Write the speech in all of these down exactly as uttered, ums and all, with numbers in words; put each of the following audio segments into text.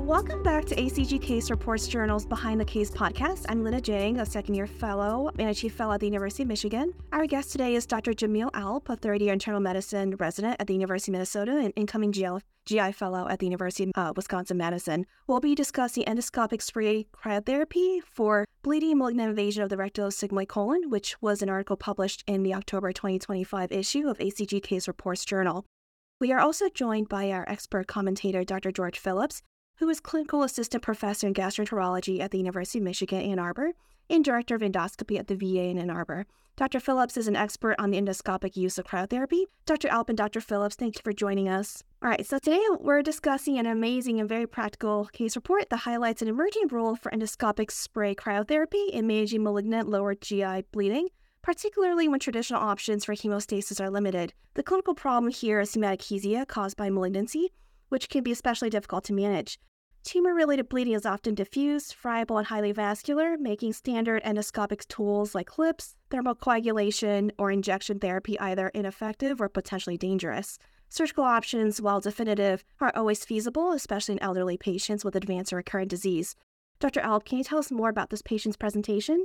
Welcome back to A C G Case Reports Journal's Behind the Case podcast. I'm Lina Jang, a second-year fellow and a chief fellow at the University of Michigan. Our guest today is Doctor Jamil Alp, a third-year internal medicine resident at the University of Minnesota and incoming G I fellow at the University of uh, Wisconsin-Madison. We'll be discussing endoscopic spray cryotherapy for bleeding malignant invasion of the rectosigmoid colon, which was an article published in the October twenty twenty-five issue of A C G Case Reports Journal. We are also joined by our expert commentator, Doctor George Phillips, who is clinical assistant professor in gastroenterology at the University of Michigan, Ann Arbor, and director of endoscopy at the V A in Ann Arbor. Doctor Phillips is an expert on the endoscopic use of cryotherapy. Doctor Alp and Doctor Phillips, thank you for joining us. All right, so today we're discussing an amazing and very practical case report that highlights an emerging role for endoscopic spray cryotherapy in managing malignant lower G I bleeding, particularly when traditional options for hemostasis are limited. The clinical problem here is hematochezia caused by malignancy, which can be especially difficult to manage. Tumor-related bleeding is often diffuse, friable, and highly vascular, making standard endoscopic tools like clips, thermocoagulation, or injection therapy either ineffective or potentially dangerous. Surgical options, while definitive, are always feasible, especially in elderly patients with advanced or recurrent disease. Doctor Alp, can you tell us more about this patient's presentation?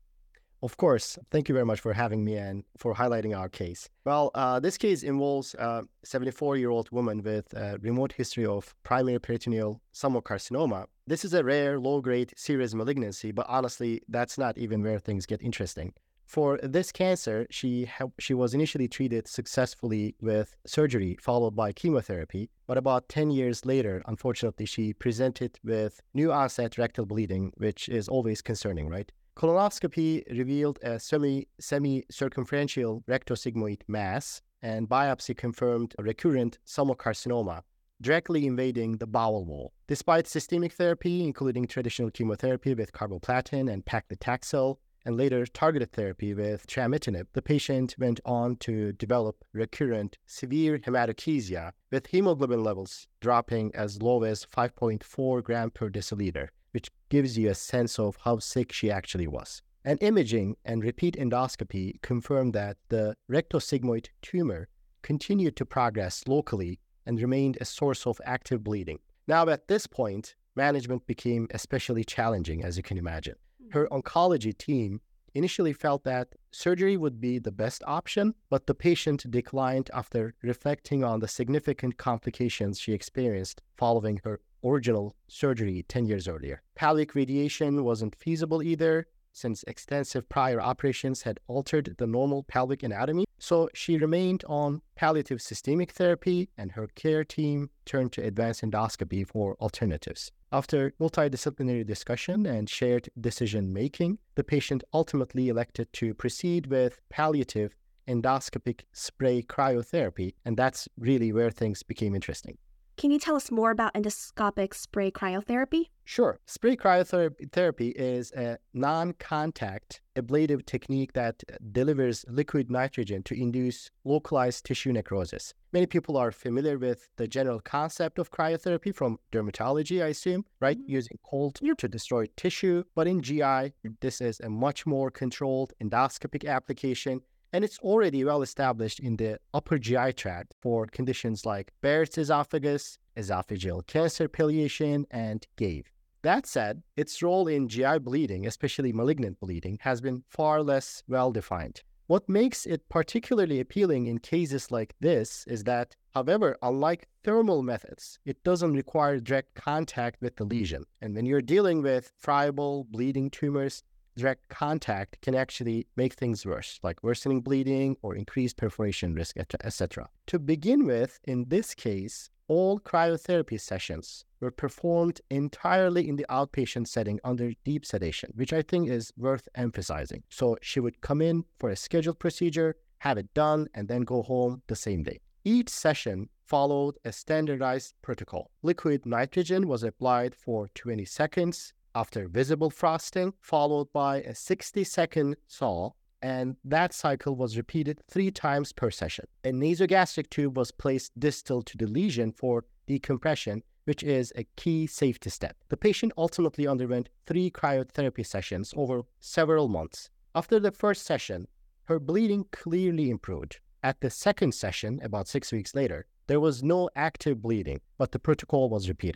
Of course. Thank you very much for having me and for highlighting our case. Well, uh, this case involves a seventy-four-year-old woman with a remote history of primary peritoneal carcinoma. This is a rare, low-grade, serious malignancy, but honestly, that's not even where things get interesting. For this cancer, she ha- she was initially treated successfully with surgery followed by chemotherapy, but about ten years later, unfortunately, she presented with new onset rectal bleeding, which is always concerning, right? Colonoscopy revealed a semi, semi-circumferential rectosigmoid mass, and biopsy confirmed a recurrent carcinoma directly invading the bowel wall. Despite systemic therapy, including traditional chemotherapy with carboplatin and paclitaxel, and later targeted therapy with trametinib, the patient went on to develop recurrent severe hematochezia with hemoglobin levels dropping as low as five point four grams per deciliter, which gives you a sense of how sick she actually was. And imaging and repeat endoscopy confirmed that the rectosigmoid tumor continued to progress locally and remained a source of active bleeding. Now, at this point, management became especially challenging, as you can imagine. Her oncology team initially felt that surgery would be the best option, but the patient declined after reflecting on the significant complications she experienced following her original surgery ten years earlier. Pelvic radiation wasn't feasible either, since extensive prior operations had altered the normal pelvic anatomy. So she remained on palliative systemic therapy, and her care team turned to advanced endoscopy for alternatives. After multidisciplinary discussion and shared decision-making, the patient ultimately elected to proceed with palliative endoscopic spray cryotherapy, and that's really where things became interesting. Can you tell us more about endoscopic spray cryotherapy? Sure. Spray cryotherapy is a non-contact ablative technique that delivers liquid nitrogen to induce localized tissue necrosis. Many people are familiar with the general concept of cryotherapy from dermatology, I assume, right? Mm-hmm. Using cold to destroy tissue. But in G I, this is a much more controlled endoscopic application, and it's already well established in the upper G I tract for conditions like Barrett's esophagus, esophageal cancer palliation, and G A V E. That said, its role in G I bleeding, especially malignant bleeding, has been far less well-defined. What makes it particularly appealing in cases like this is that, however, unlike thermal methods, it doesn't require direct contact with the lesion. And when you're dealing with friable, bleeding tumors, direct contact can actually make things worse, like worsening bleeding or increased perforation risk, et cetera. To begin with, in this case, all cryotherapy sessions were performed entirely in the outpatient setting under deep sedation, which I think is worth emphasizing. So she would come in for a scheduled procedure, have it done, and then go home the same day. Each session followed a standardized protocol. Liquid nitrogen was applied for twenty seconds after visible frosting, followed by a sixty-second thaw, and that cycle was repeated three times per session. A nasogastric tube was placed distal to the lesion for decompression, which is a key safety step. The patient ultimately underwent three cryotherapy sessions over several months. After the first session, her bleeding clearly improved. At the second session, about six weeks later, there was no active bleeding, but the protocol was repeated.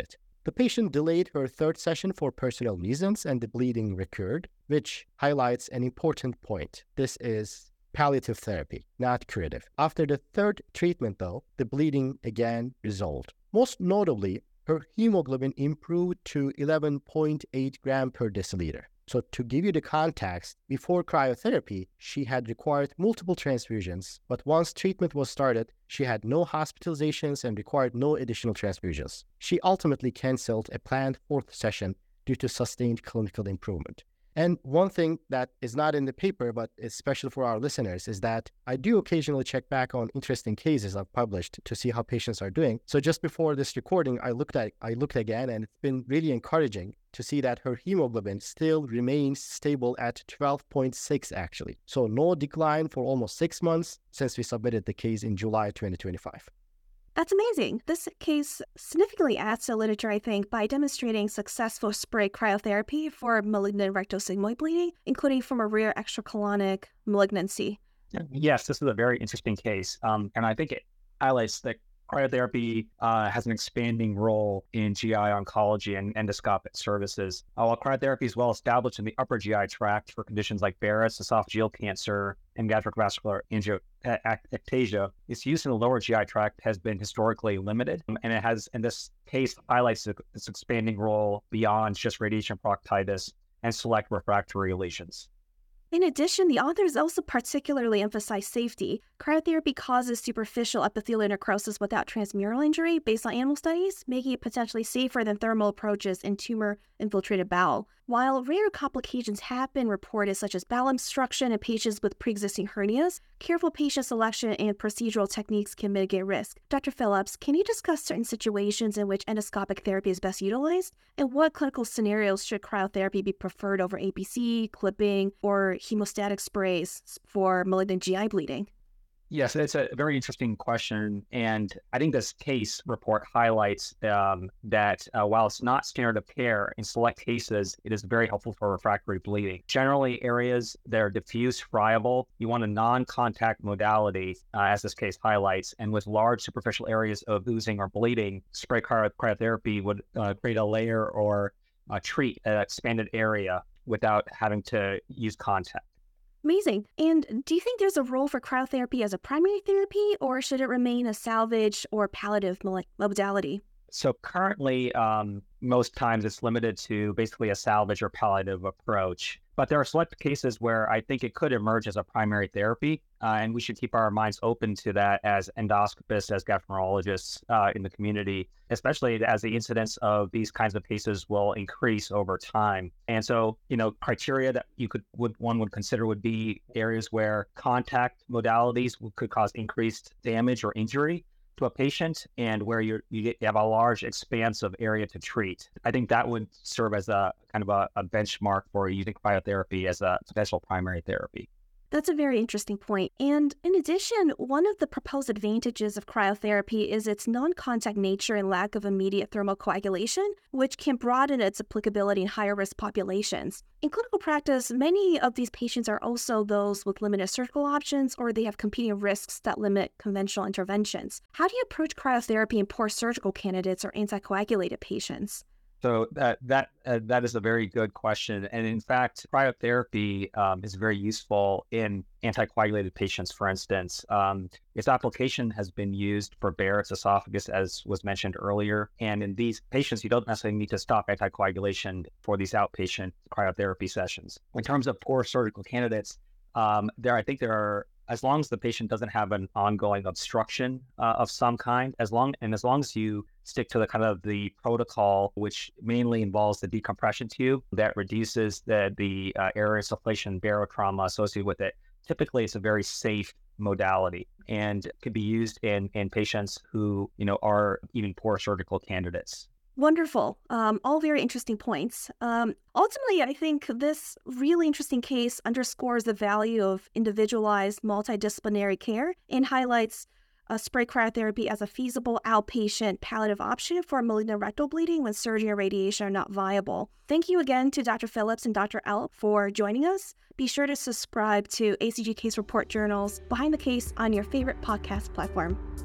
The patient delayed her third session for personal reasons and the bleeding recurred, which highlights an important point. This is palliative therapy, not curative. After the third treatment, though, the bleeding again resolved. Most notably, her hemoglobin improved to eleven point eight gram per deciliter. So to give you the context, before cryotherapy, she had required multiple transfusions, but once treatment was started, she had no hospitalizations and required no additional transfusions. She ultimately canceled a planned fourth session due to sustained clinical improvement. And one thing that is not in the paper, but is special for our listeners, is that I do occasionally check back on interesting cases I've published to see how patients are doing. So just before this recording, I looked at I looked again, and it's been really encouraging to see that her hemoglobin still remains stable at twelve point six, actually. So no decline for almost six months since we submitted the case in July twenty twenty-five. That's amazing. This case significantly adds to literature, I think, by demonstrating successful spray cryotherapy for malignant rectal sigmoid bleeding, including from a rare extracolonic malignancy. Yes, this is a very interesting case. Um, and I think it highlights that cryotherapy uh, has an expanding role in G I oncology and endoscopic services. Uh, while cryotherapy is well established in the upper G I tract for conditions like Barrett's, esophageal cancer, and gastric vascular angioectasia, its use in the lower G I tract has been historically limited. And it has, in this case, highlights its expanding role beyond just radiation proctitis and select refractory lesions. In addition, the authors also particularly emphasize safety. Cryotherapy causes superficial epithelial necrosis without transmural injury based on animal studies, making it potentially safer than thermal approaches in tumor-infiltrated bowel. While rare complications have been reported, such as bowel obstruction in patients with pre-existing hernias, careful patient selection and procedural techniques can mitigate risk. Doctor Phillips, can you discuss certain situations in which endoscopic therapy is best utilized, and what clinical scenarios should cryotherapy be preferred over A B C, clipping, or hemostatic sprays for malignant G I bleeding? Yes, it's a very interesting question. And I think this case report highlights um, that uh, while it's not standard of care, in select cases, it is very helpful for refractory bleeding. Generally, areas that are diffuse, friable, you want a non-contact modality, uh, as this case highlights, and with large superficial areas of oozing or bleeding, spray cryo- cryotherapy would uh, create a layer or uh, treat an expanded area without having to use contact. Amazing. And do you think there's a role for cryotherapy as a primary therapy, or should it remain a salvage or palliative modality? So currently, um, most times it's limited to basically a salvage or palliative approach. But there are select cases where I think it could emerge as a primary therapy, uh, and we should keep our minds open to that as endoscopists, as gastroenterologists uh, in the community, especially as the incidence of these kinds of cases will increase over time. And so, you know, criteria that you could would one would consider would be areas where contact modalities could cause increased damage or injury to a patient, and where you're, you have a large expanse of area to treat. I think that would serve as a kind of a, a benchmark for using cryotherapy as a potential primary therapy. That's a very interesting point. And in addition, one of the proposed advantages of cryotherapy is its non-contact nature and lack of immediate thermal coagulation, which can broaden its applicability in higher risk populations. In clinical practice, many of these patients are also those with limited surgical options, or they have competing risks that limit conventional interventions. How do you approach cryotherapy in poor surgical candidates or anticoagulated patients? So that that uh, that is a very good question, and in fact, cryotherapy um, is very useful in anticoagulated patients. For instance, um, its application has been used for Barrett's esophagus, as was mentioned earlier. And in these patients, you don't necessarily need to stop anticoagulation for these outpatient cryotherapy sessions. In terms of poor surgical candidates, um, there I think there are. As long as the patient doesn't have an ongoing obstruction uh, of some kind, as long and as long as you stick to the kind of the protocol, which mainly involves the decompression tube that reduces the the uh, air insufflation barotrauma associated with it, typically it's a very safe modality and could be used in in patients who you know are even poor surgical candidates. Wonderful. Um, all very interesting points. Um, ultimately, I think this really interesting case underscores the value of individualized multidisciplinary care and highlights uh, spray cryotherapy as a feasible outpatient palliative option for malignant rectal bleeding when surgery or radiation are not viable. Thank you again to Doctor Phillips and Doctor Alp for joining us. Be sure to subscribe to A C G Case Report Journals Behind the Case on your favorite podcast platform.